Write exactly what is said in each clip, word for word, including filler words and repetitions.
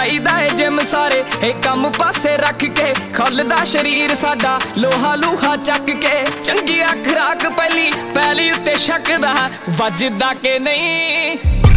लाईदा है जिम सारे ए कम पासे रख के खुलदा शरीर साडा लोहा लूहा चक के चंगिया खुराक पहली पहली उत्ते शकदा वजदा के नहीं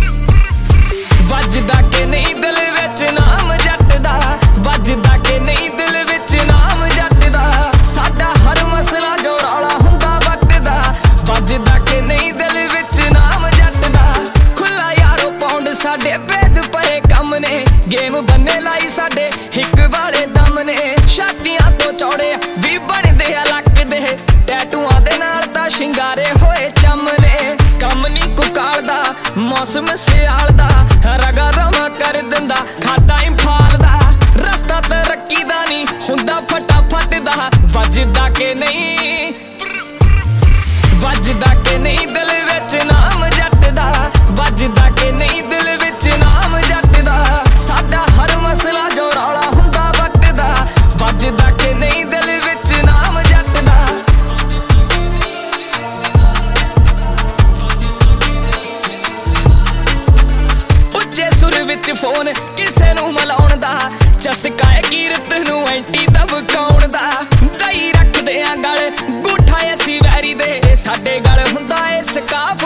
वजदा के नहीं दिल विच नाम जट दा वजदा के नहीं दिल विच नाम जट दा साडा हर मसला जो रौला हुंदा वटदा वजदा के नहीं दिल विच नाम जट दा खुला यारो पौंड साडे भेद परे कम ने गेम बन्ने लाई साडे हिक वाले दम ने छातियां तो चौड़े भी बनदे आ लगदे टैटूआं दे नाल तां शिंगारे होए चम ने कम नी कुकाल दा मौसम सियाल दा रगा रवा कर दिंदा खाता इंफाल दा रस्ता तरक्की दा नी हुंदा फटाफट दा वजदा के नहीं वजदा के नहीं दिल विच नाम जट दा वजदा के नहीं दिल विच नाम जट दा साडा हर मसला जो रौला हुंदा वटदा वजदा के नहीं दिल विच नाम जट दा उच्चे सुर विच फोन किसे नूं मिलाउण दा चस्का है कीरत नूं एंटी दबकाउण दा दई रखदे आ गल गूठा असी वैरी दे साडे गल हुंदा ए स्काफ